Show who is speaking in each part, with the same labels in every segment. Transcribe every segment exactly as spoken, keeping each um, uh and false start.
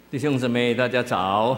Speaker 1: 弟兄姊妹，大家早。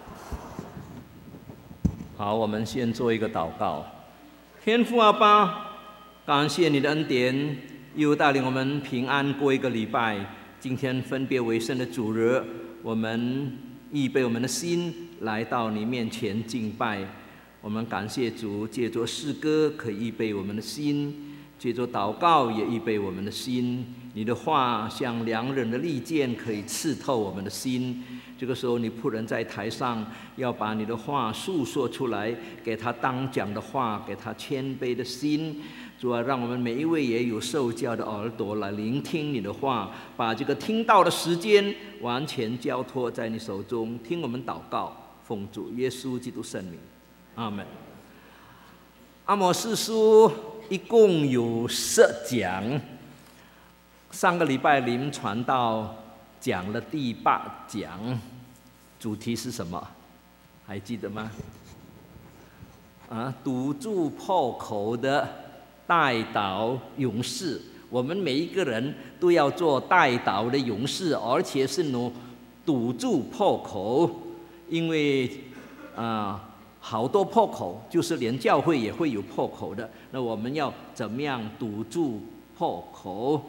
Speaker 1: 好，我们先做一个祷告。天父阿爸，感谢你的恩典，又带领我们平安过一个礼拜。今天分别为圣的主日，我们预备我们的心来到你面前敬拜。我们感谢主，借着诗歌可以预备我们的心，借着祷告也预备我们的心。你的话像两刃的利剑，可以刺透我们的心。这个时候，你仆人在台上要把你的话述说出来，给他当讲的话，给他谦卑的心。主啊，让我们每一位也有受教的耳朵来聆听你的话，把这个听到的时间完全交托在你手中。听我们祷告，奉主耶稣基督圣名，阿们。阿摩司书一共有十讲，上个礼拜林传道讲了第八讲，主题是什么？还记得吗？啊，堵住破口的代祷勇士。我们每一个人都要做代祷的勇士，而且是能堵住破口，因为啊，好多破口，就是连教会也会有破口的。那我们要怎么样堵住破口？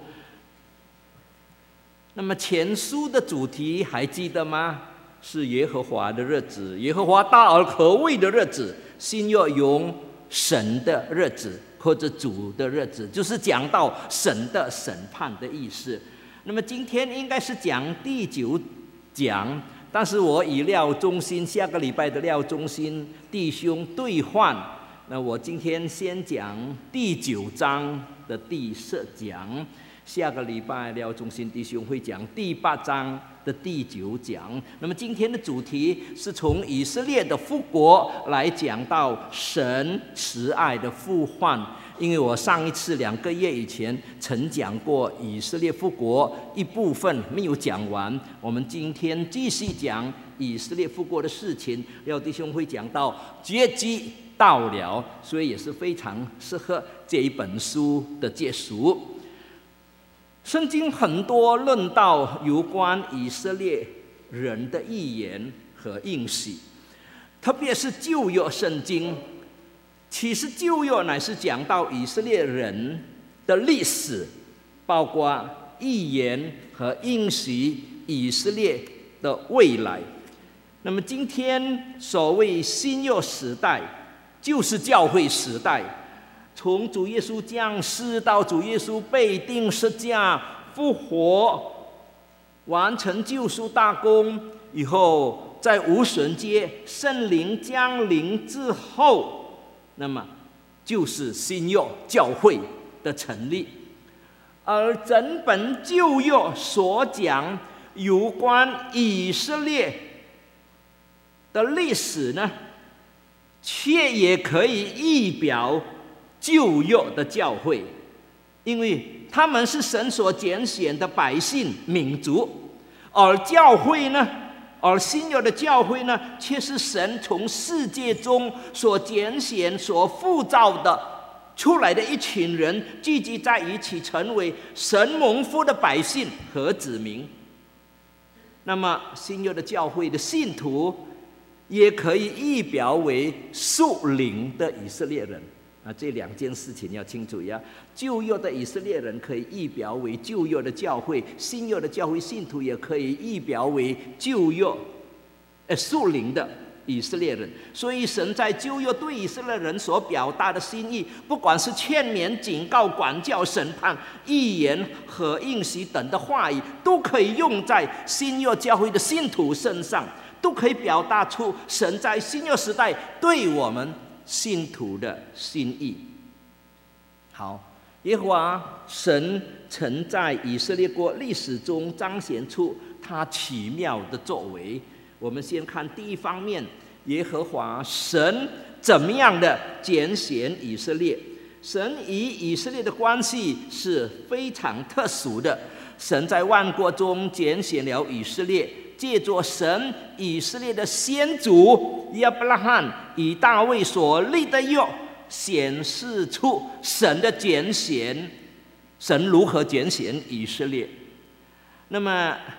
Speaker 1: 那么前书的主题还记得吗？是耶和华的日子，耶和华大而可畏的日子，新约用神的日子或者主的日子，就是讲到神的审判的意思。那么今天应该是讲第九讲，但是我以廖中心下个礼拜的廖中心弟兄兑换，那我今天先讲第九章的第十讲。下个礼拜廖中心弟兄会讲第八章的第九讲。那么今天的主题是从以色列的复国来讲到神慈爱的复换。因为我上一次两个月以前曾讲过以色列复国一部分没有讲完，我们今天继续讲以色列复国的事情。廖弟兄会讲到结局到了，所以也是非常适合这一本书的结束。圣经很多论到有关以色列人的预言和应许，特别是旧约圣经。其实旧约乃是讲到以色列人的历史，包括预言和应许以色列的未来。那么今天所谓新约时代，就是教会时代。从主耶稣降世到主耶稣被钉十架复活，完成救赎大功以后，在无神节圣灵降临之后，那么就是新约教会的成立。而整本旧约所讲有关以色列的历史呢，却也可以预表旧约的教会，因为他们是神所拣选的百姓民族，而教会呢，而新约的教会呢，却是神从世界中所拣选、所塑造的出来的一群人，聚集在一起，成为神蒙福的百姓和子民。那么新约的教会的信徒，也可以预表为属灵的以色列人。啊，这两件事情要清楚呀。旧约的以色列人可以预表为旧约的教会，新约的教会信徒也可以预表为旧约呃属灵的以色列人。所以神在旧约对以色列人所表达的心意，不管是劝勉、警告、管教、审判、预言和应许等的话语，都可以用在新约教会的信徒身上，都可以表达出神在新约时代对我们信徒的心意。好，耶和华神曾在以色列国历史中彰显出他奇妙的作为。我们先看第一方面，耶和华神怎么样的拣选以色列。神与以色列的关系是非常特殊的。神在万国中拣选了以色列，借着神以色列的先祖亚伯拉罕与大卫所立的约，显示出神的拣选，神如何拣选以色列。那么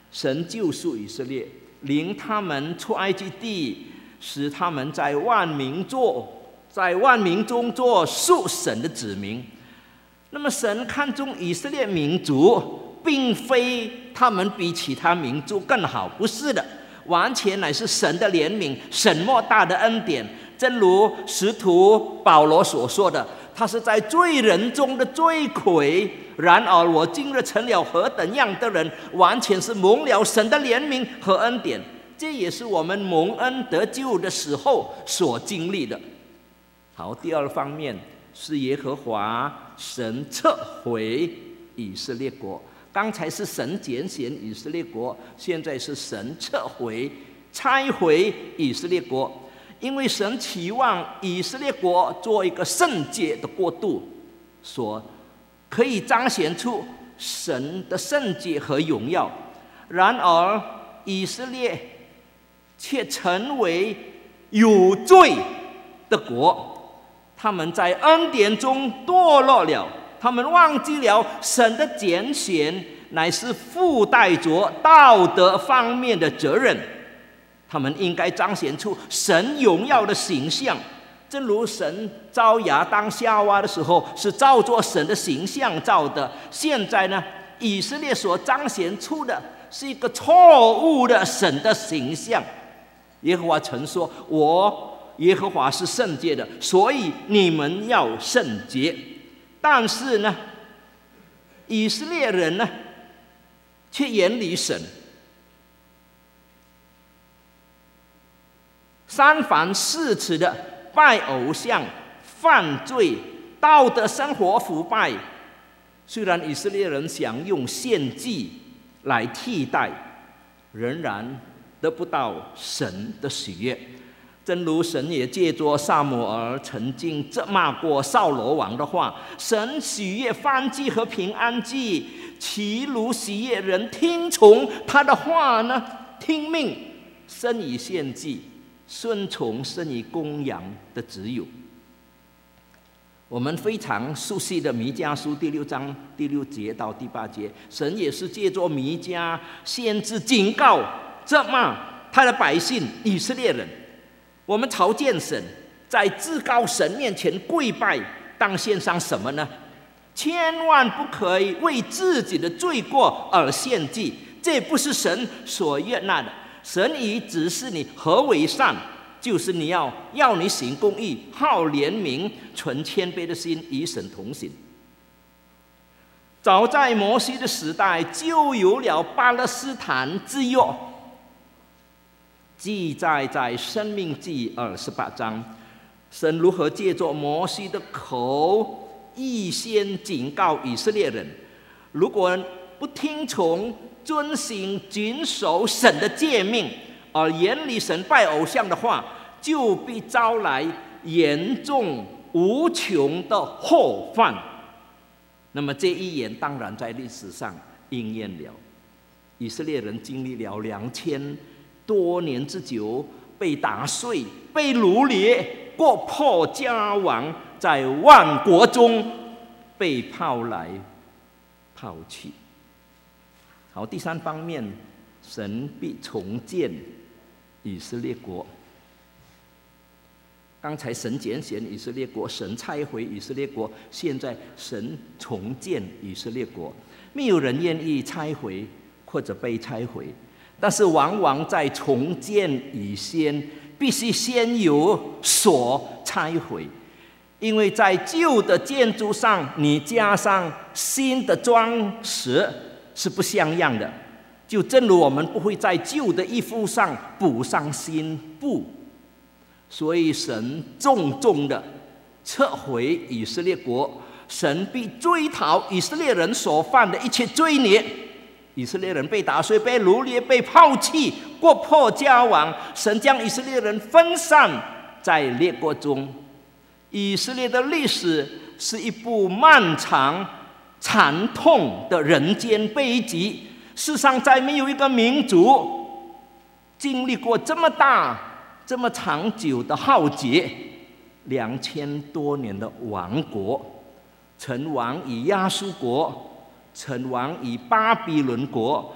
Speaker 1: 神救赎以色列，领他们出埃及地，使他们在万民做在万民中做属神的子民。那么神看重以色列民族，并非他们比其他民族更好，不是的，完全乃是神的怜悯，神莫大的恩典。正如使徒保罗所说的，他是在罪人中的罪魁，然而我今日成了何等样的人，完全是蒙了神的怜悯和恩典。这也是我们蒙恩得救的时候所经历的。好，第二方面是耶和华神撤回以色列国。刚才是神拣选以色列国，现在是神撤回拆回以色列国。因为神期望以色列国做一个圣洁的国度，所可以彰显出神的圣洁和荣耀。然而以色列却成为有罪的国，他们在恩典中堕落了，他们忘记了神的拣选乃是附带着道德方面的责任，他们应该彰显出神荣耀的形象。正如神造亚当夏娃的时候是照着神的形象造的，现在呢，以色列所彰显出的是一个错误的神的形象。耶和华曾说，我耶和华是圣洁的，所以你们要圣洁。但是呢，以色列人呢却远离神，三番四次的拜偶像、犯罪、道德生活腐败。虽然以色列人想用献祭来替代，仍然得不到神的喜悦。正如神也借着撒母耳曾经责骂过扫罗王的话，神喜悦燔祭和平安祭，岂如喜悦人听从他的话呢？听命胜于献祭，顺从胜于公羊的旨意。我们非常熟悉的弥迦书第六章第六节到第八节，神也是借着弥迦先知警告责骂他的百姓以色列人。我们朝见神，在至高神面前跪拜，当献上什么呢？千万不可以为自己的罪过而献祭，这不是神所悦纳的。神已指示你何为善，就是你要要你行公义，好怜悯，存谦卑的心，与神同行。早在摩西的时代，就有了巴勒斯坦之约，记载在申命记二十八章，神如何借着摩西的口预先警告以色列人，如果不听从、遵行、谨守神的诫命，而远离神拜偶像的话，就必招来严重无穷的后患。那么这一言当然在历史上应验了。以色列人经历了两千多年之久，被打碎、被掳掠、国破家亡，在万国中被抛来抛去。好，第三方面，神必重建以色列国。刚才神拣选以色列国，神拆回以色列国，现在神重建以色列国。没有人愿意拆回或者被拆回，但是往往在重建以前，必须先有所拆回，因为在旧的建筑上你加上新的装饰是不相样的。就正如我们不会在旧的衣服上补上新布，所以神重重的撤回以色列国，神必追讨以色列人所犯的一切罪孽。以色列人被打碎、被掳掠、被抛弃、国破家亡，神将以色列人分散在列国中。以色列的历史是一部漫长、惨痛的人间悲剧。世上再没有一个民族经历过这么大、这么长久的浩劫，两千多年的亡国，成亡于亚述国，成亡于巴比伦国，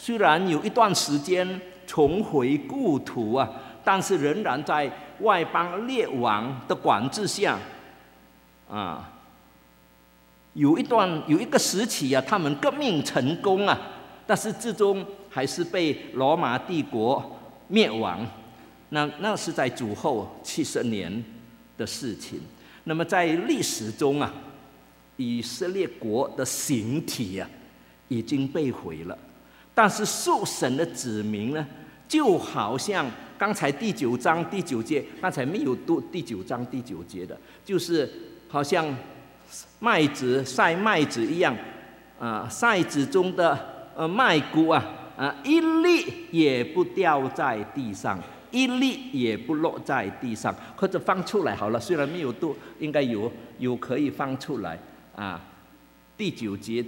Speaker 1: 虽然有一段时间重回故土啊，但是仍然在外邦列王的管制下啊。有一段有一个时期啊，他们革命成功啊，但是最终还是被罗马帝国灭亡。那那是在主后七十年的事情。那么在历史中啊，以色列国的形体啊已经被毁了，但是属神的子民呢，就好像刚才第九章第九节，刚才没有读第九章第九节的，就是好像麦子晒麦子一样啊，筛子中的呃麦谷啊啊，一粒也不掉在地上，一粒也不落在地上，或者放出来好了，虽然没有读，应该有有可以放出来啊。第九节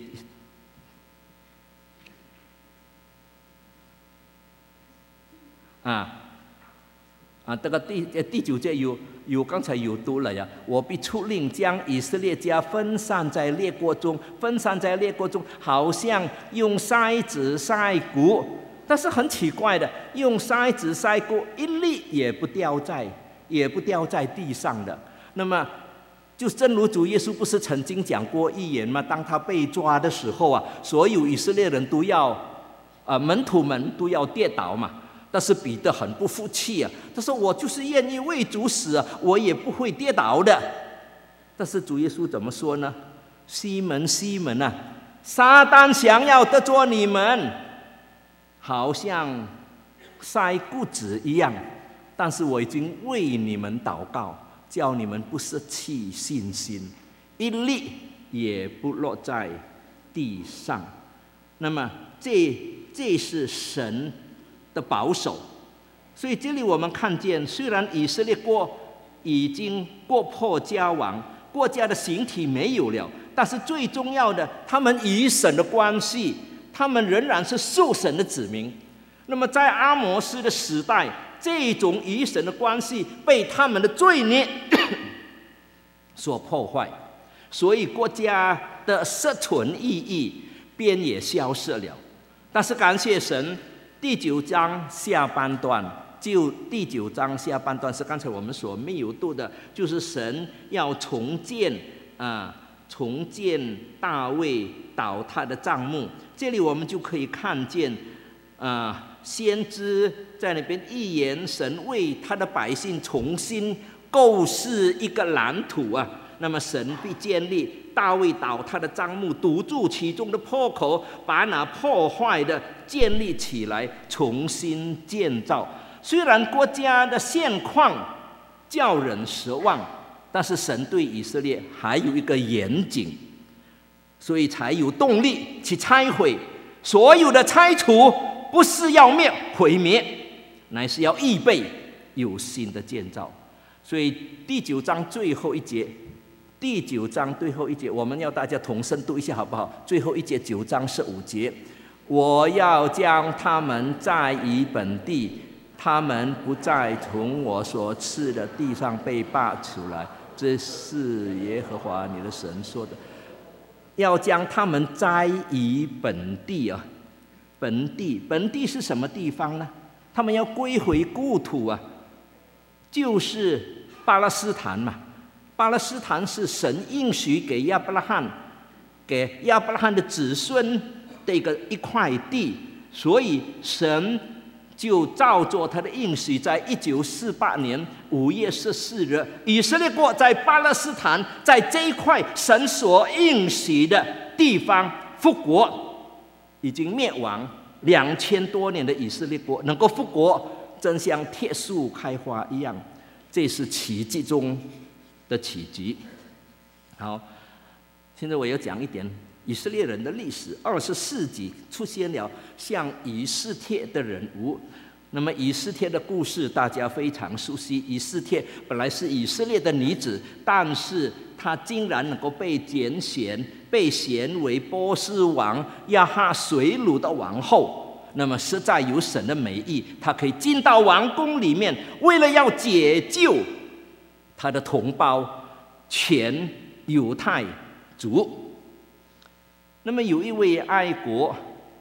Speaker 1: 啊啊，这个第第九节有有刚才有读了呀。我必出令将以色列家分散在列国中，分散在列国中，好像用筛子筛谷。但是很奇怪的，用筛子筛谷，一粒也不掉在也不掉在地上的。那么，就正如主耶稣不是曾经讲过预言吗？当他被抓的时候啊，所有以色列人都要啊、呃、门徒们都要跌倒嘛。但是彼得很不服气啊，他说：“我就是愿意为主死啊，我也不会跌倒的。”但是主耶稣怎么说呢？西门，西门啊，撒旦想要得着你们，好像筛谷子一样，但是我已经为你们祷告，叫你们不失去信心，一粒也不落在地上。那么这这是神的保守。所以这里我们看见，虽然以色列国已经国破家亡，国家的形体没有了，但是最重要的，他们与神的关系，他们仍然是属神的子民。那么在阿摩斯的时代，这种与神的关系被他们的罪孽所破坏，所以国家的实存意义便也消失了。但是感谢神，第九章下半段，就第九章下半段是刚才我们所没有读的，就是神要重建啊、呃，重建大卫倒塌的帐幕。这里我们就可以看见啊、呃，先知在那边预言神为他的百姓重新构思一个蓝图啊。那么神必建立大卫倒塌的帐幕，堵住其中的破口，把那破坏的建立起来，重新建造。虽然国家的现况叫人失望，但是神对以色列还有一个严谨，所以才有动力去拆毁。所有的拆除不是要灭毁灭，乃是要预备有新的建造。所以第九章最后一节。第九章最后一节，我们要大家同声读一下好不好？最后一节，九章十五节，我要将他们栽于本地，他们不再从我所赐的地上被拔出来。这是耶和华你的神说的，要将他们栽于本地啊！本地，本地是什么地方呢？他们要归回故土啊，就是巴勒斯坦嘛。巴勒斯坦是神应许给亚伯拉罕、给亚伯拉罕的子孙的一个一块地，所以神就照着他的应许，在一九四八年五月十四日，以色列国在巴勒斯坦，在这一块神所应许的地方复国，已经灭亡两千多年的以色列国能够复国，真像铁树开花一样，这是奇迹中的奇迹。好，现在我要讲一点以色列人的历史。二十世纪出现了像以斯帖的人物。那么以斯帖的故事大家非常熟悉。以斯帖本来是以色列的女子，但是她竟然能够被拣选，被选为波斯王亚哈水鲁的王后。那么实在有神的美意，她可以进到王宫里面，为了要解救他的同胞全犹太族。那么有一位爱国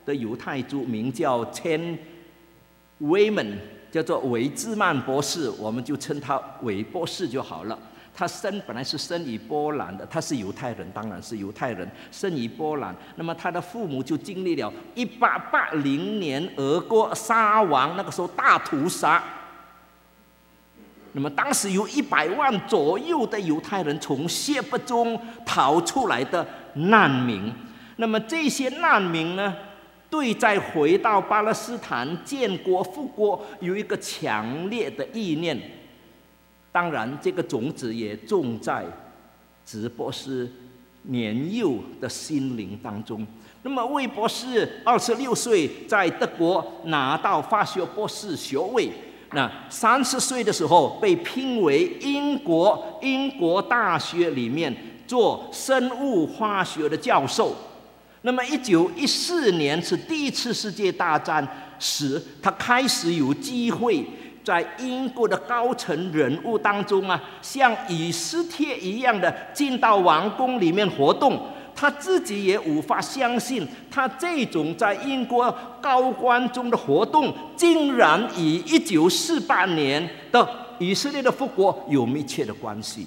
Speaker 1: 的犹太族，名叫 Chen Wayman， 叫做韦兹曼博士，我们就称他韦博士就好了。他生本来是生于波兰的，他是犹太人，当然是犹太人，生于波兰。那么他的父母就经历了一八八零年俄国沙皇那个时候大屠杀。那么当时有一百万左右的犹太人从谢伯中逃出来的难民。那么这些难民呢，对再回到巴勒斯坦建国复国有一个强烈的意念。当然，这个种子也种在直博士年幼的心灵当中。那么魏博士二十六岁在德国拿到法学博士学位，那三十岁的时候被聘为英国英国大学里面做生物化学的教授。那么一九一四年是第一次世界大战时，他开始有机会在英国的高层人物当中啊，像以斯帖一样的进到王宫里面活动。他自己也无法相信，他这种在英国高官中的活动，竟然与一九四八年的以色列的复国有密切的关系。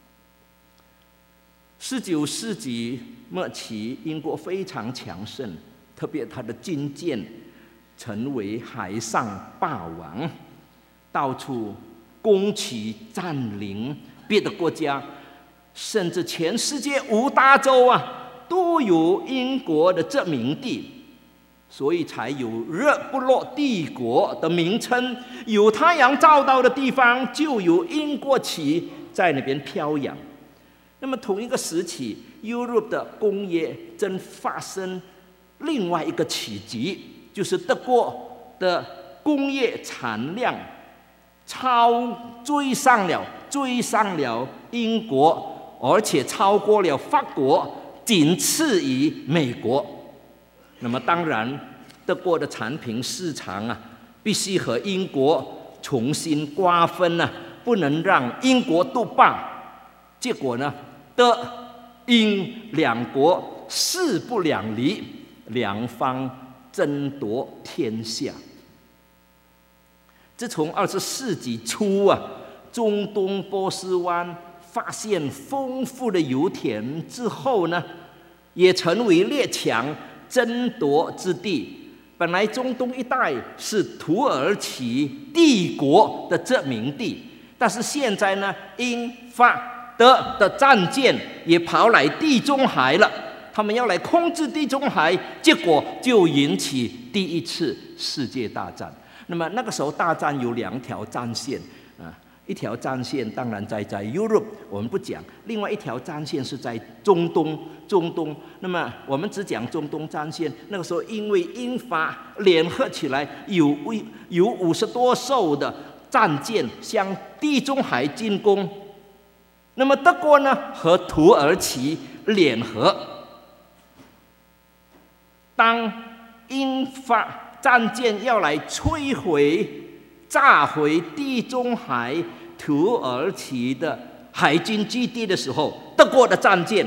Speaker 1: 十九世纪末期，英国非常强盛，特别他的军舰成为海上霸王。到处攻取占领别的国家，甚至全世界五大洲啊都有英国的殖民地，所以才有日不落帝国的名称。有太阳照到的地方就有英国旗在那边飘扬。那么同一个时期， Europe 的工业正发生另外一个奇迹，就是德国的工业产量超追上了追上了英国，而且超过了法国，仅次于美国。那么当然，德国的产品市场啊，必须和英国重新瓜分啊，不能让英国独霸。结果呢，德英两国势不两立，两方争夺天下。自从二十世纪初啊，中东波斯湾发现丰富的油田之后呢，也成为列强争夺之地。本来中东一带是土耳其帝国的殖民地，但是现在呢，英法德的战舰也跑来地中海了，他们要来控制地中海，结果就引起第一次世界大战。那么那个时候大战有两条战线啊，一条战线当然在在 Europe， 我们不讲；另外一条战线是在中东，中东。那么我们只讲中东战线。那个时候因为英法联合起来，有有五十多艘的战舰向地中海进攻。那么德国呢和土耳其联合，当英法战舰要来摧毁、炸毁地中海土耳其的海军基地的时候，德国的战舰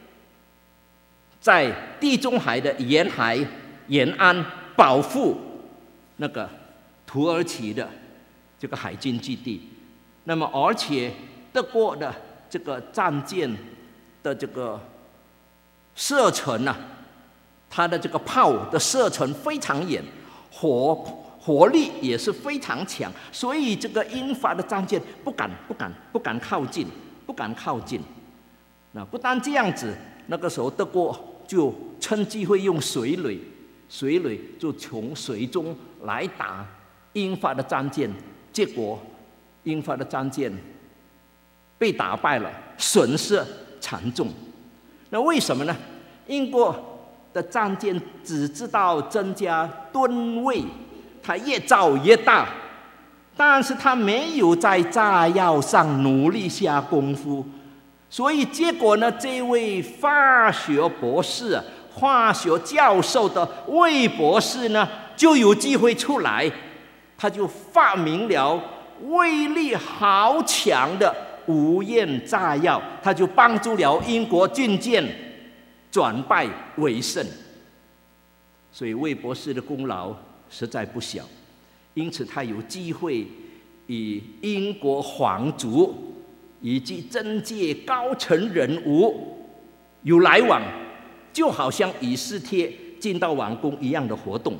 Speaker 1: 在地中海的沿海沿岸保护那个土耳其的这个海军基地。那么，而且德国的这个战舰的这个射程啊，它的这个炮的射程非常远。火火力也是非常强，所以这个英法的战舰不敢、不敢、不敢靠近，不敢靠近。那不但这样子，那个时候德国就趁机会用水雷，水雷就从水中来打英法的战舰，结果英法的战舰被打败了，损失惨重。那为什么呢？英国的战舰只知道增加吨位，它越造越大，但是它没有在炸药上努力下功夫，所以结果呢，这位化学博士、化学教授的魏博士呢，就有机会出来，他就发明了威力好强的无焰炸药，他就帮助了英国军舰转败为胜。 所以魏博士的功劳实在不小。因此，他有机会与英国皇族以及政界高层人物有来往，就好像以斯帖进到王宫一样的活动。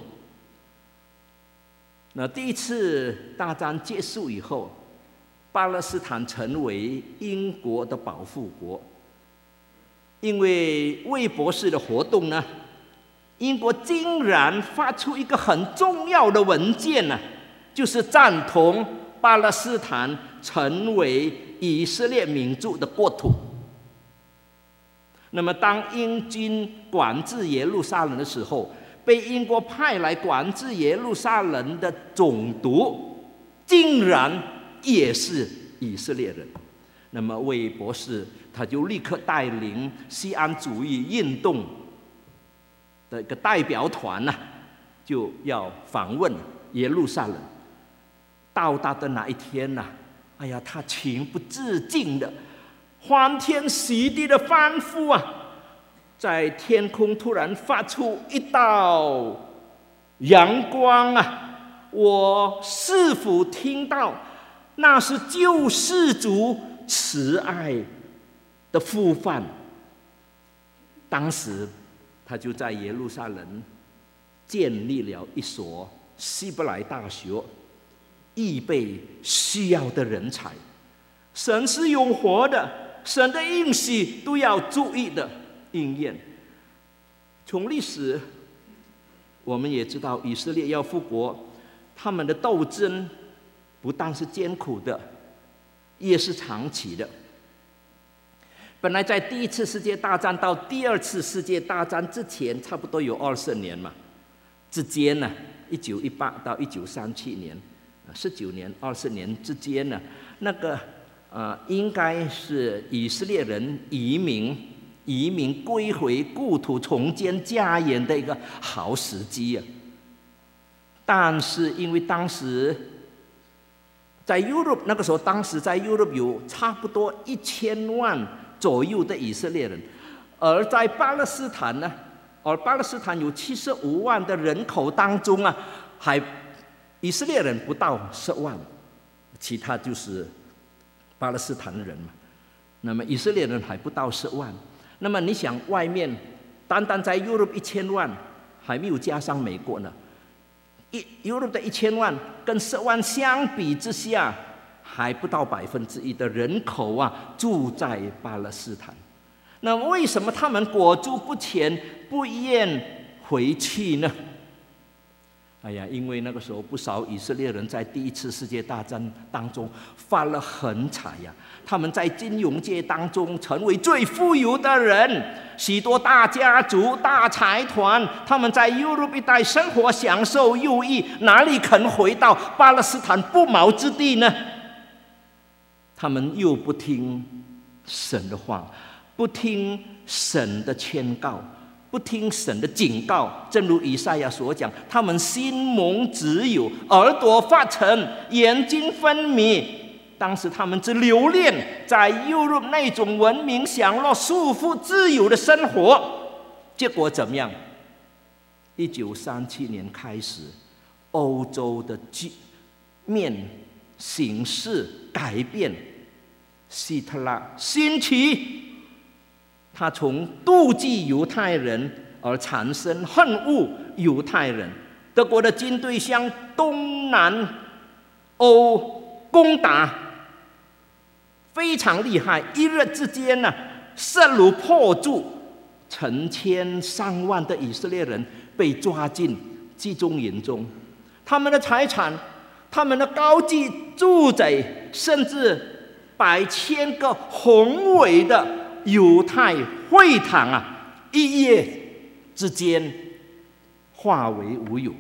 Speaker 1: 那第一次大战结束以后，巴勒斯坦成为英国的保护国。因为魏博士的活动呢，英国竟然发出一个很重要的文件呢，就是赞同巴勒斯坦成为以色列民族的国土。那么，当英军管制耶路撒冷的时候，被英国派来管制耶路撒冷的总督，竟然也是以色列人。那么，魏博士他就立刻带领锡安主义运动的一个代表团呢、啊，就要访问耶路撒冷。到达的那一天呢、啊，哎呀，他情不自禁的欢天喜地的欢呼啊！在天空突然发出一道阳光啊！我是否听到那是救世主慈爱的呼唤？当时他就在耶路撒冷建立了一所希伯来大学，预备需要的人才。神是永活的，神的应许都要注意的应验。从历史我们也知道，以色列要复国，他们的斗争不但是艰苦的，也是长期的。本来在第一次世界大战到第二次世界大战之前，差不多有二十年嘛，之间呢，一九一八到一九三七年，十九年、二十年之间呢，那个呃，应该是以色列人移民移民归回故土、重建家园的一个好时机啊。但是因为当时在 Europe 那个时候，当时在 Europe 有差不多一千万左右的以色列人，而在巴勒斯坦呢，而巴勒斯坦有七十五万的人口当中啊，还以色列人不到十万，其他就是巴勒斯坦人嘛。那么以色列人还不到十万，那么你想，外面单单在 Europe 一千万，还没有加上美国呢。一 Europe 的一千万跟十万相比之下，还不到百分之一的人口啊住在巴勒斯坦。那为什么他们裹足不前，不愿回去呢？哎呀，因为那个时候不少以色列人在第一次世界大战当中发了横财呀，他们在金融界当中成为最富有的人，许多大家族、大财团，他们在 Europe 一带生活享受优异，哪里肯回到巴勒斯坦不毛之地呢？他们又不听神的话，不听神的劝告，不听神的警告，正如以赛亚所讲，他们心蒙脂油，耳朵发沉，眼睛昏迷。当时他们只留恋在 Europe 那种文明、享乐、束缚、自由的生活，结果怎么样？一九三七年开始，欧洲的局面形势改变，希特勒兴起，他从妒忌犹太人而产生恨恶犹太人。德国的军队向东南欧攻打，非常厉害，一日之间呢、啊，势如破竹，成千上万的以色列人被抓进集中营中，他们的财产、他们的高级住宅，甚至百千个宏伟的犹太会堂啊，一夜之间化为乌有。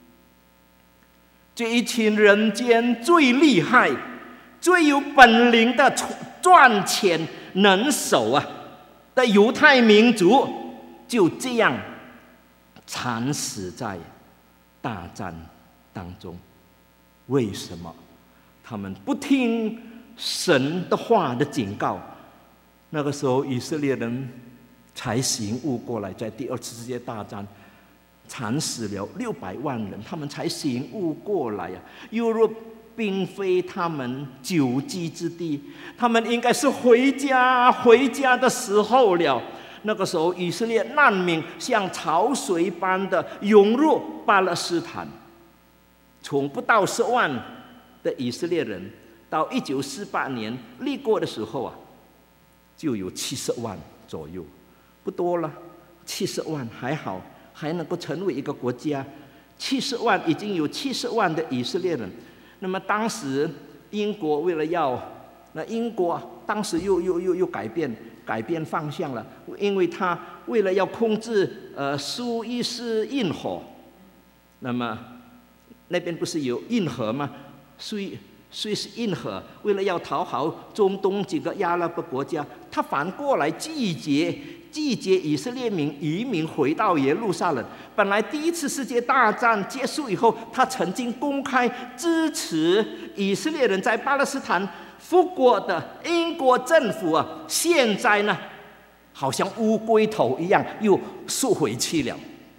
Speaker 1: 这一群人间最厉害、最有本领的赚钱能手啊的犹太民族，就这样惨死在大战当中。为什么？他们不听神的话的警告。那个时候以色列人才醒悟过来，在第二次世界大战惨死了六百万人，他们才醒悟过来呀、啊！犹若并非他们久居之地，他们应该是回家回家的时候了。那个时候，以色列难民像潮水般的涌入巴勒斯坦，从不到十万的以色列人，到一九四八年立国的时候啊，就有七十万左右，不多了。七十万还好，还能够成为一个国家。七十万已经有七十万的以色列人。那么当时英国为了要，那英国当时又又又又改变改变方向了，因为他为了要控制呃苏伊士运河，那么那边不是有运河吗？苏伊苏伊士运河为了要讨好中东几个阿拉伯国家，他反过来拒绝。拒绝以色列民移民回到耶路撒冷。本来第一次世界大战结束以后，他曾经公开支持以色列人在巴勒斯坦复国的英国政府啊，现在呢，好像乌龟头一样又缩回去了。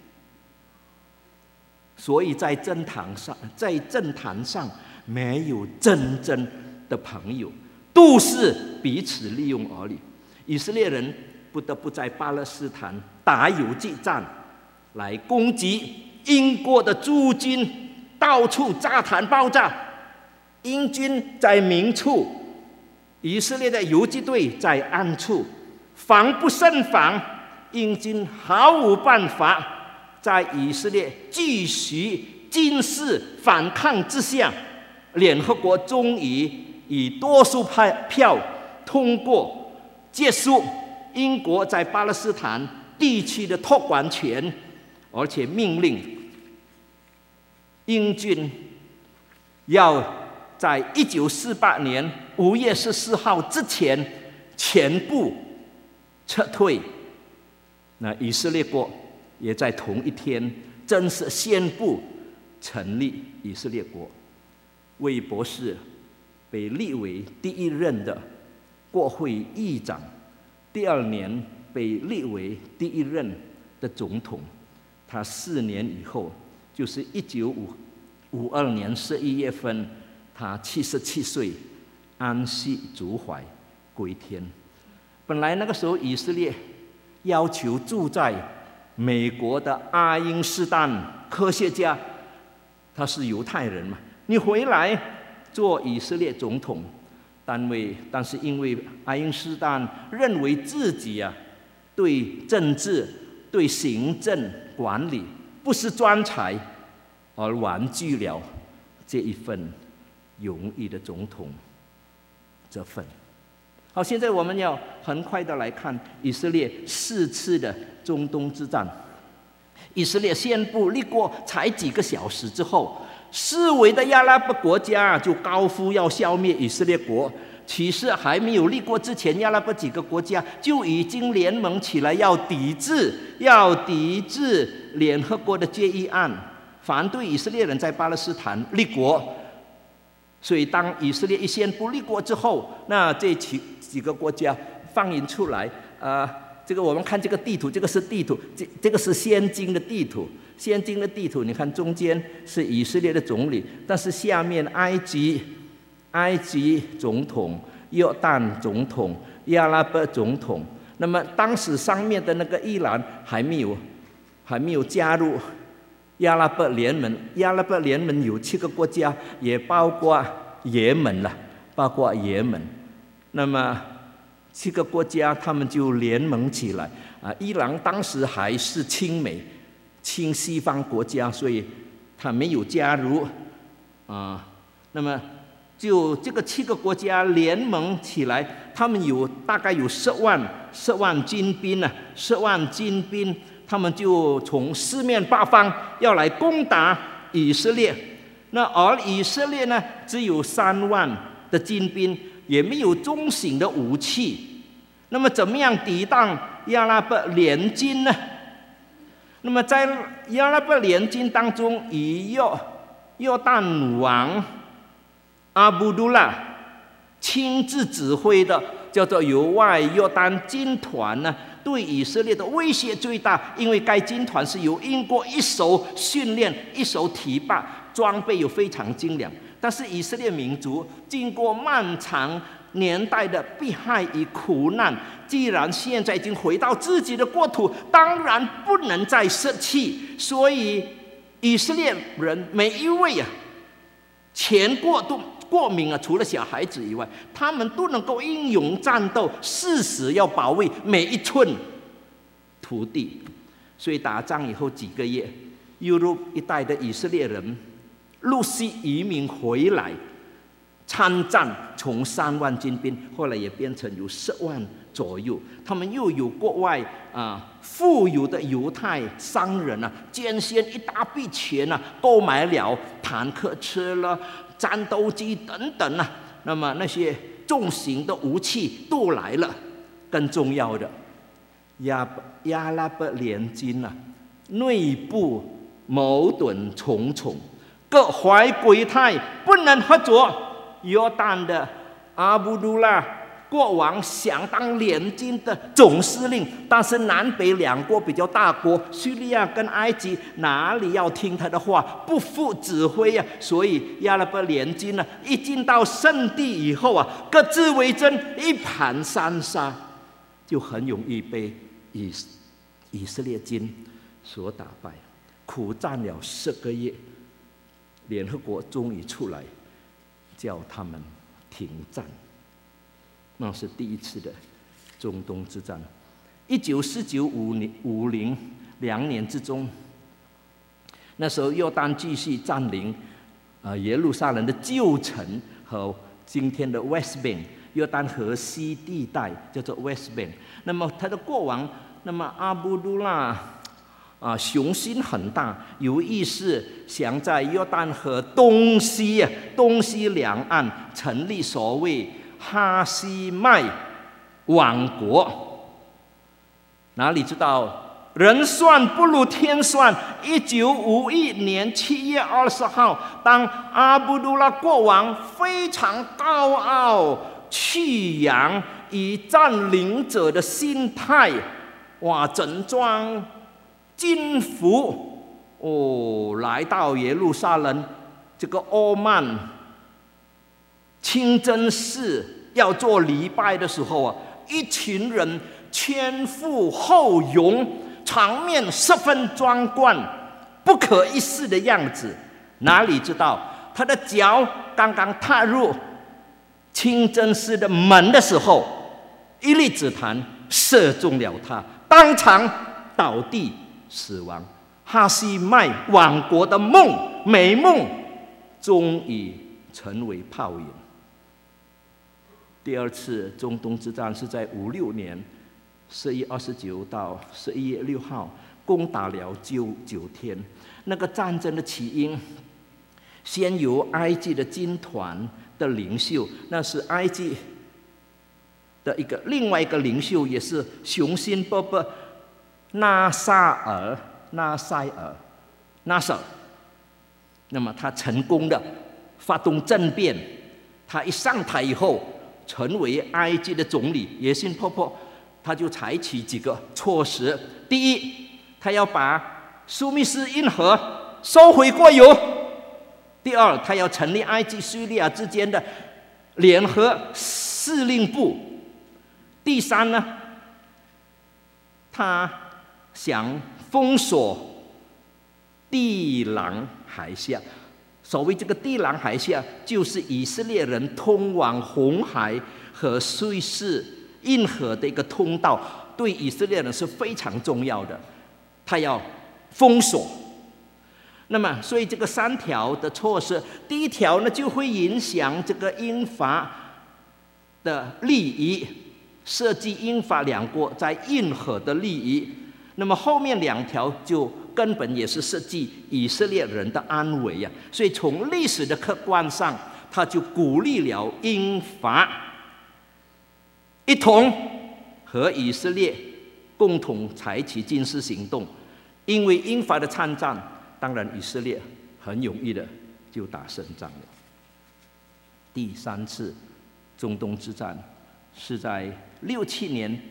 Speaker 1: 所以在政坛上，在政坛上没有真正的朋友，都是彼此利用而已。以色列人不得不在巴勒斯坦打游击战，来攻击英国的驻军，到处炸弹爆炸。英军在明处，以色列的游击队在暗处，防不胜防。英军毫无办法，在以色列继续军事反抗之下，联合国终于以多数派票通过结束英国在巴勒斯坦地区的托管权，而且命令英军要在一九四八年五月十四号之前全部撤退。那以色列国也在同一天正式宣布成立以色列国。魏博士被立为第一任的国会议长，第二年被立为第一任的总统。他四年以后，就是一九五二年十一月份，他七十七岁，安息主怀，归天。本来那个时候，以色列要求住在美国的爱因斯坦科学家，他是犹太人嘛，你回来做以色列总统。单位，但是因为爱因斯坦认为自己啊对政治、对行政管理不是专才，而婉拒了这一份荣誉的总统这份。好，现在我们要很快的来看以色列四次的中东之战。以色列宣布立国才几个小时之后，四围的阿拉伯国家就高呼要消灭以色列国。其实还没有立国之前，阿拉伯几个国家就已经联盟起来，要抵制，要抵制联合国的决议案，反对以色列人在巴勒斯坦立国。所以，当以色列一宣布立国之后，那这几几个国家放映出来，呃，这个我们看这个地图，这个是地图，这这个是现今的地图。现今的地图，你看中间是以色列的总理，但是下面埃及、埃及总统、约旦总统、阿拉伯总统。那么当时上面的那个伊朗还没有还没有加入阿拉伯联盟。阿拉伯联盟有七个国家，也包括也门了，包括也门。那么七个国家他们就联盟起来啊。伊朗当时还是亲美、亲西方国家，所以他没有加入啊。那么就这个七个国家联盟起来，他们有大概有十万十万军兵呢，十万军兵，他们就从四面八方要来攻打以色列。那而以色列呢，只有三万的军兵，也没有中型的武器。那么怎么样抵挡阿拉伯联军呢？那么在阿拉伯联军当中，以约约旦王阿卜杜拉亲自指挥的，叫做由外约旦军团呢， 对以色列的威胁最大，因为该军团是由英国一手训练、一手提拔，装备又非常精良。但是以色列民族经过漫长年代的迫害与苦难，既然现在已经回到自己的国土，当然不能再舍弃。所以以色列人每一位啊，全国都过敏啊，除了小孩子以外，他们都能够英勇战斗，誓死要保卫每一寸土地。所以打仗以后几个月，欧洲一带的以色列人陆续移民回来参战，从三万精兵，后来也变成有十万左右。他们又有国外啊富有的犹太商人啊，捐献一大笔钱啊，购买了坦克车了、战斗机等等啊。那么那些重型的武器都来了。更重要的，亚亚拉伯联军啊，内部矛盾重重，各怀鬼胎，不能合作。约旦的阿卜杜拉国王想当联军的总司令，但是南北两国比较大国，叙利亚跟埃及哪里要听他的话，不服指挥啊。所以亚拉伯联军呢，一进到圣地以后啊，各自为政，一盘散沙，就很容易被以以色列军所打败。苦战了十个月，联合国终于出来叫他们停战。那是第一次的中东之战。一九四九五零五零两年之中，那时候约旦继续占领呃耶路撒冷的旧城和今天的 West Bank， 约旦河西地带叫做 West Bank。那么他的国王，那么阿卜杜拉啊，雄心很大，有意识想在约旦河东西啊东西两岸成立所谓哈希麦王国。哪里知道人算不如天算。一九五一年七月二十号，当阿卜杜拉国王非常高傲、屈扬以占领者的心态，哇，整装军服哦，来到耶路撒冷这个欧曼清真寺要做礼拜的时候啊，一群人前赴后拥，场面十分壮观，不可一世的样子。哪里知道他的脚刚刚踏入清真寺的门的时候，一粒子弹射中了他，当场倒地死亡。哈希麦王国的梦美梦终于成为泡影。第二次中东之战是在五六年十一月二十九到十一月六号，攻打了九九天。那个战争的起因，先由埃及的军团的领袖，那是埃及的一个另外一个领袖，也是雄心勃勃，纳萨尔、纳塞尔、纳塞尔。那么他成功的发动政变，他一上台以后，成为埃及的总理，野心勃勃，他就采取几个措施。第一，他要把苏密斯运河收回国有。第二，他要成立埃及、叙利亚之间的联合司令部。第三呢，他想封锁地朗海峡。所谓这个地朗海峡，就是以色列人通往红海和瑞士运河的一个通道，对以色列人是非常重要的，他要封锁。那么，所以这个三条的措施，第一条呢就会影响这个英法的利益，涉及英法两国在运河的利益。那么后面两条就根本也是涉及以色列人的安危啊。所以从历史的客观上，他就鼓励了英法一同和以色列共同采取军事行动。因为英法的参战，当然以色列很容易的就打胜仗了。第三次中东之战是在六七年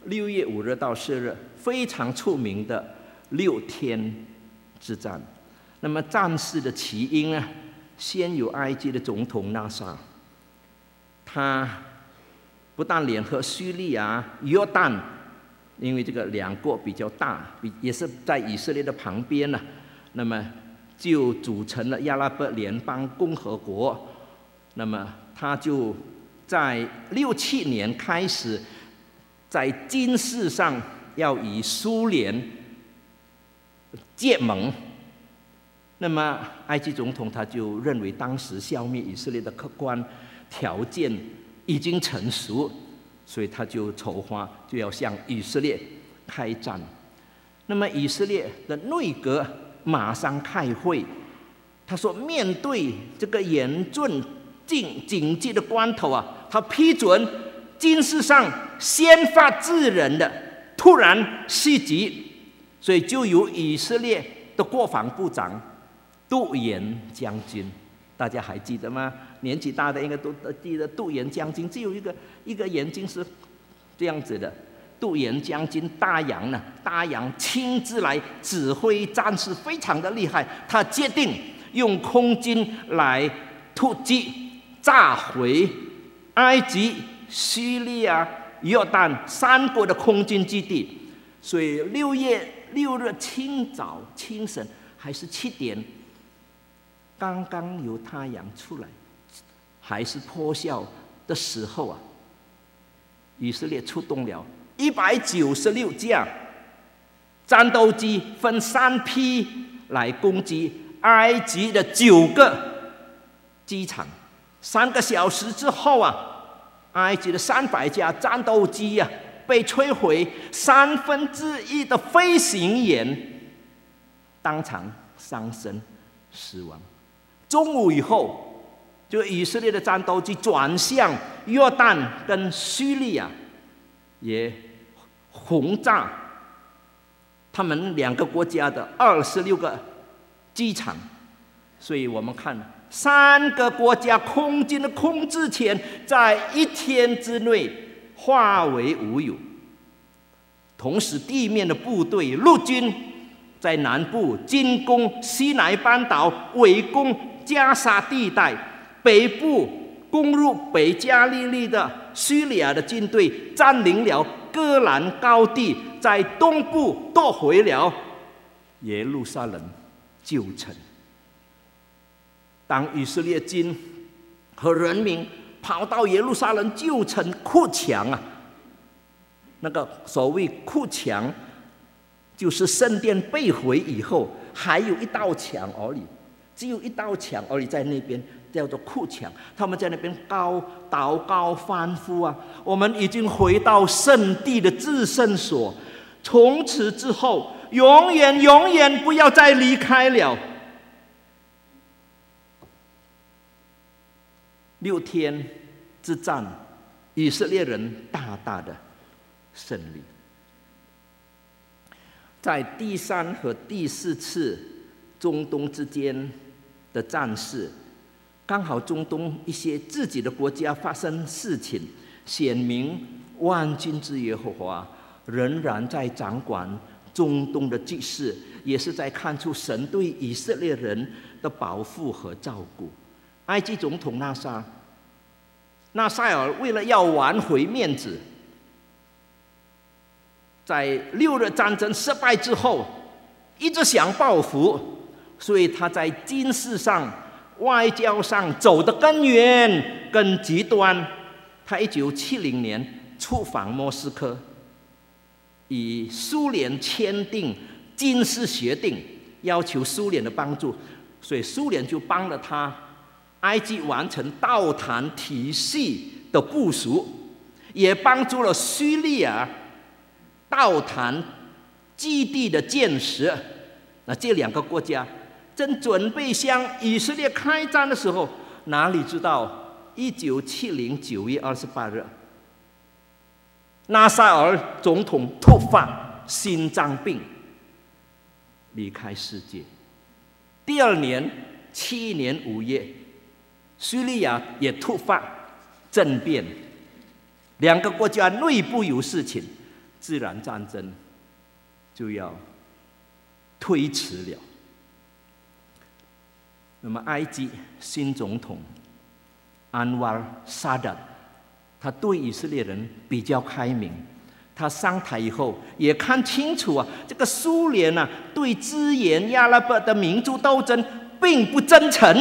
Speaker 1: 六月五日到四日，非常出名的六天之战。那么战事的起因呢，先有埃及的总统纳撒，他不但联合叙利亚、约旦，因为这个两国比较大，也是在以色列的旁边呢，那么就组成了亚拉伯联邦共和国。那么他就在六七年开始，在军事上要与苏联结盟。那么埃及总统他就认为当时消灭以色列的客观条件已经成熟，所以他就筹划就要向以色列开战。那么以色列的内阁马上开会，他说面对这个严峻紧紧急的关头啊，他批准军事上先发制人的突然袭击，所以就由以色列的国防部长杜延将军，大家还记得吗？年纪大的应该都记得，杜延将军只有一个一个眼睛是这样子的。杜延将军大洋呢，大洋亲自来指挥战士，非常的厉害。他决定用空军来突击，炸毁埃及、叙利亚、约旦三国的空军基地。所以六月六日清早清晨还是七点，刚刚有太阳出来，还是破晓的时候啊，以色列出动了一百九十六架战斗机，分三批来攻击埃及的九个机场。三个小时之后啊，埃及的三百架战斗机啊被摧毁，三分之一的飞行员当场丧生死亡。中午以后，就以色列的战斗机转向约旦跟叙利亚，也轰炸他们两个国家的二十六个机场。所以我们看三个国家空军的控制权在一天之内化为乌有。同时地面的部队陆军在南部进攻西奈半岛，围攻加沙地带，北部攻入北加利利的叙利亚的军队占领了戈兰高地，在东部夺回了耶路撒冷旧城。当以色列军和人民跑到耶路撒冷旧城哭墙啊，那个所谓哭墙，就是圣殿被毁以后还有一道墙而已，只有一道墙而已，在那边叫做哭墙。他们在那边高祷告欢呼啊，我们已经回到圣地的至圣所，从此之后永远永远不要再离开了。六天之战，以色列人大大的胜利。在第三和第四次中东之间的战事，刚好中东一些自己的国家发生事情，显明万军之耶和华仍然在掌管中东的局势，也是在看出神对以色列人的保护和照顾。埃及总统纳撒纳赛尔为了要挽回面子，在六日战争失败之后，一直想报复，所以他在军事上、外交上走得更远、更极端。他一九七零年出访莫斯科，与苏联签订军事协定，要求苏联的帮助，所以苏联就帮了他。埃及完成导弹体系的部署，也帮助了叙利亚导弹基地的建设。那这两个国家正准备向以色列开战的时候，哪里知道一九七零九月二十八日，纳赛尔总统突发心脏病，离开世界。第二年七年五月，叙利亚也突发政变，两个国家内部有事情， 自然战争就要推迟了。那么，埃及新总统安瓦尔萨达，他对以色列人比较开明。他上台以后也看清楚啊，这个苏联啊对支援阿拉伯的民族斗争并不真诚，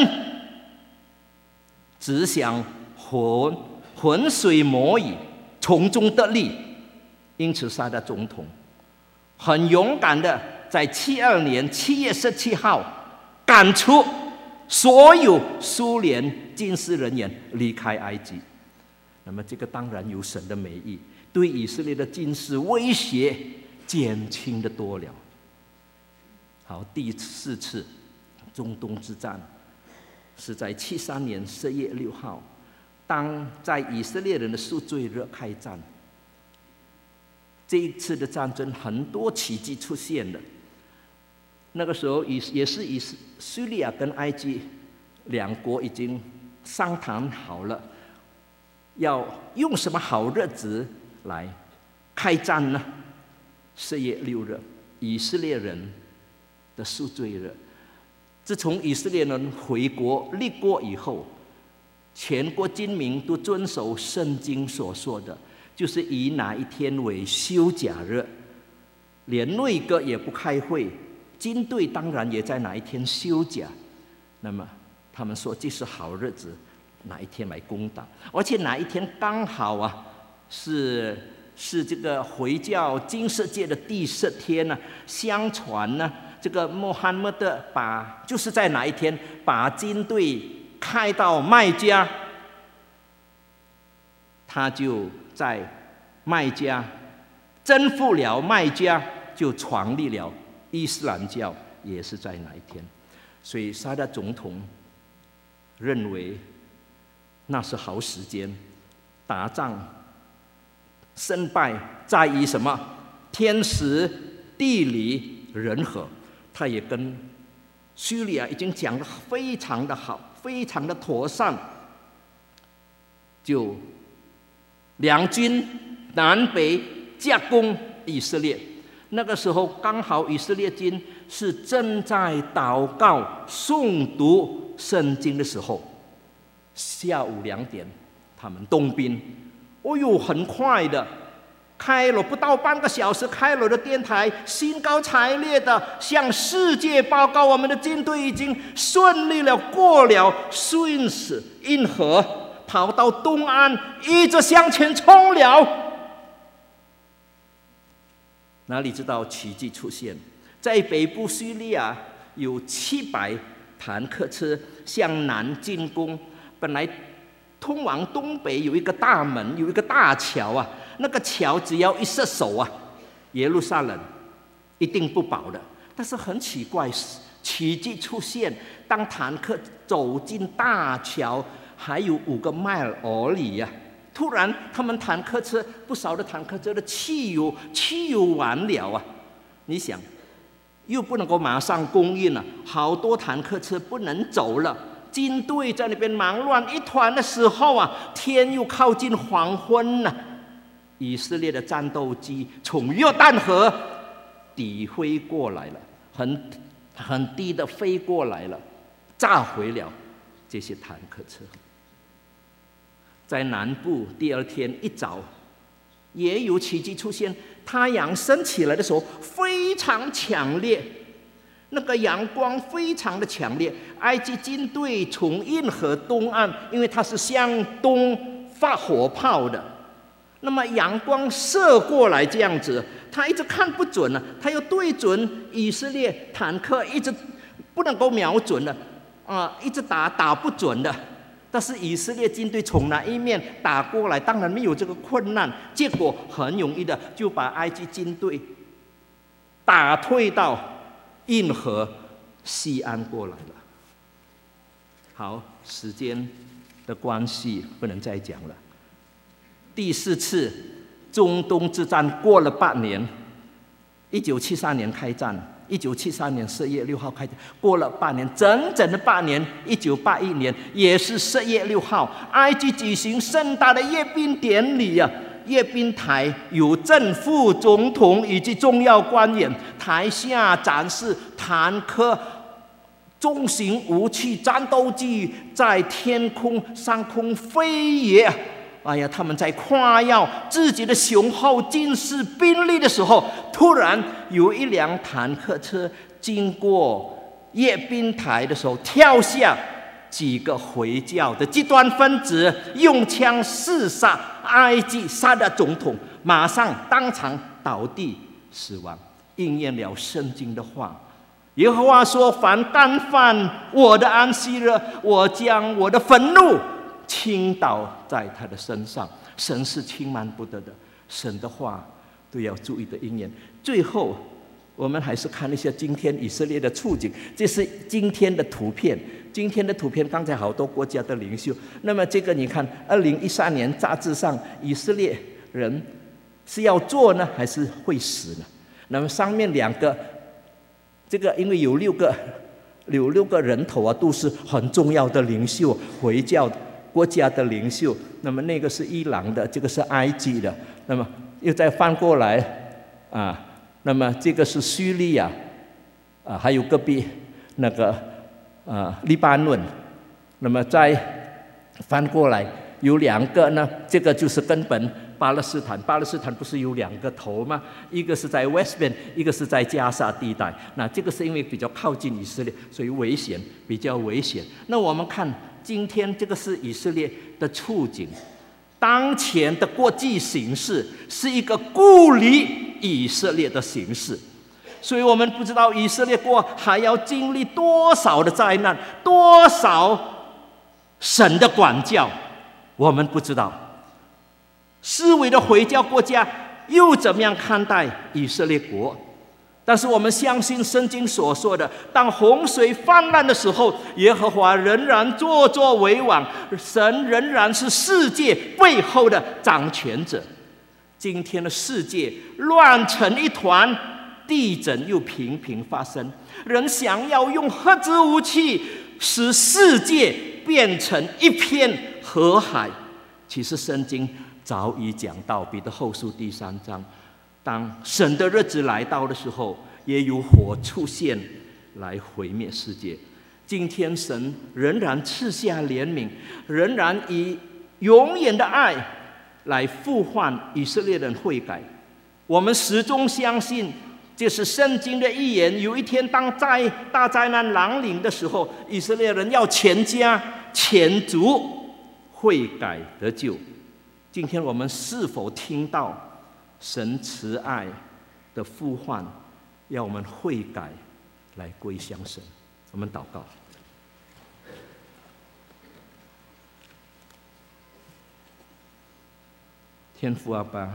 Speaker 1: 只想浑浑水摸鱼，从中得利。因此，萨达总统很勇敢的在七二年七月十七号赶出所有苏联军事人员离开埃及。那么，这个当然有神的美意，对以色列的军事威胁减轻的多了。好，第四次中东之战是在七三年十月六号，当在以色列人的赎罪日开战。这一次的战争很多奇迹出现了。那个时候也是以叙利亚跟埃及两国已经商谈好了，要用什么好日子来开战呢？十月六日，以色列人的赎罪日。自从以色列人回国立国以后，全国军民都遵守圣经所说的，就是以哪一天为休假日，连内阁也不开会，军队当然也在哪一天休假。那么他们说这是好日子，哪一天来攻打，而且哪一天刚好啊是是这个回教金色节的第十天呢、啊？相传呢，这个穆罕默德把就是在哪一天把军队开到麦加，他就在麦加征服了麦加，就创立了伊斯兰教，也是在哪一天？所以萨达总统认为那是好时间，打仗胜败在于什么？天时、地利、人和。他也跟叙利亚已经讲得非常的好，非常的妥善，就两军南北夹攻以色列。那个时候刚好以色列军是正在祷告、诵读圣经的时候，下午两点，他们动兵。哦呦，很快的，开了不到半个小时，开了的电台兴高采烈的向世界报告，我们的军队已经顺利了过了顺斯运河，跑到东岸，一直向前冲了。哪里知道奇迹出现？在北部叙利亚有七百坦克车向南进攻，本来通往东北有一个大门，有一个大桥啊，那个桥只要一失守啊，耶路撒冷一定不保的。但是很奇怪，奇迹出现，当坦克走进大桥还有五个迈尔里呀、啊，突然他们坦克车不少的坦克车的汽油汽油完了啊，你想又不能够马上供应了，好多坦克车不能走了。军队在那边忙乱一团的时候啊，天又靠近黄昏了。以色列的战斗机从约旦河底飞过来了，很很低的飞过来了，炸毁了这些坦克车。在南部，第二天一早也有奇迹出现，太阳升起来的时候非常强烈。那个阳光非常的强烈，埃及军队从运河东岸，因为它是向东发火炮的，那么阳光射过来这样子，他一直看不准了，他又对准以色列坦克，一直不能够瞄准的啊，一直打打不准的。但是以色列军队从哪一面打过来，当然没有这个困难，结果很容易的就把埃及军队打退到运河西岸过来了。好，时间的关系不能再讲了。第四次中东之战过了八年，一九七三年开战，一九七三年十月六号开战，过了八年，整整的八年。一九八一年也是十月六号，埃及举行盛大的阅兵典礼啊， 阅兵台有正副总统以及重要官员，台下展示坦克、重型武器、战斗机在天空上空飞跃。哎呀，他们在夸耀自己的雄厚军事兵力的时候，突然有一辆坦克车经过阅兵台的时候，跳下几个回教的极端分子，用枪射杀埃及杀的总统，马上当场倒地死亡，应验了圣经的话。耶和华说：“凡干犯我的安息日，我将我的愤怒倾倒在他的身上。”神是轻慢不得的，神的话都要注意的应验。最后，我们还是看一下今天以色列的处境。这是今天的图片，今天的图片，刚才好多国家的领袖。那么这个你看，二零一三年杂志上，以色列人是要做呢，还是会死呢？那么上面两个，这个因为有六个，有六个人头啊，都是很重要的领袖，回教国家的领袖。那么那个是伊朗的，这个是埃及的。那么又再翻过来啊。那么这个是叙利亚，啊，还有隔壁那个啊黎巴嫩。那么再翻过来有两个呢，这个就是根本巴勒斯坦。巴勒斯坦不是有两个头吗？一个是在 West Bank， 一个是在加沙地带。那这个是因为比较靠近以色列，所以危险，比较危险。那我们看今天这个是以色列的处境。当前的国际形势是一个孤立以色列的形势，所以我们不知道以色列国还要经历多少的灾难，多少神的管教，我们不知道。思维的回教国家又怎么样看待以色列国？但是我们相信圣经所说的，当洪水泛滥的时候，耶和华仍然坐坐为王，神仍然是世界背后的掌权者。今天的世界乱成一团，地震又频频发生，人想要用核子武器使世界变成一片河海。其实圣经早已讲到，彼得后书第三章，当神的日子来到的时候，也有火出现来毁灭世界。今天神仍然赐下怜悯，仍然以永远的爱来呼唤以色列人悔改。我们始终相信，这是圣经的预言。有一天当灾大灾难来临的时候，以色列人要全家全族悔改得救。今天我们是否听到神慈爱的呼唤，要我们悔改来归向神？我们祷告。天父阿爸，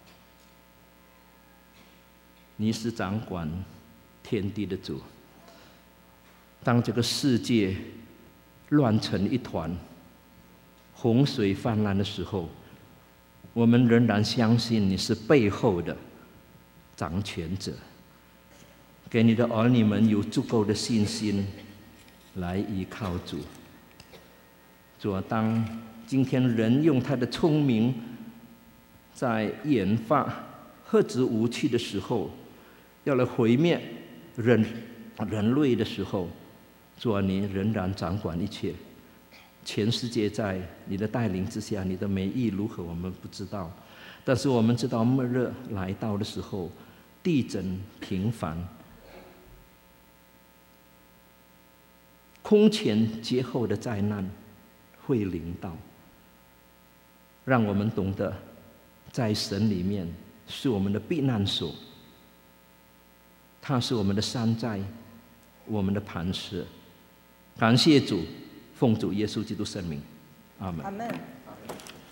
Speaker 1: 你是掌管天地的主。当这个世界乱成一团，洪水泛滥的时候，我们仍然相信你是背后的掌权者，给你的儿女们有足够的信心来依靠主。主啊，当今天人用他的聪明在研发核子武器的时候，要来毁灭人人类的时候，主啊，你仍然掌管一切。全世界在你的带领之下，你的美意如何我们不知道，但是我们知道末日来到的时候，地震频繁，空前绝后的灾难会临到。让我们懂得在神里面是我们的避难所，他是我们的山寨，我们的磐石。感谢主，奉主耶稣基督圣名，阿们。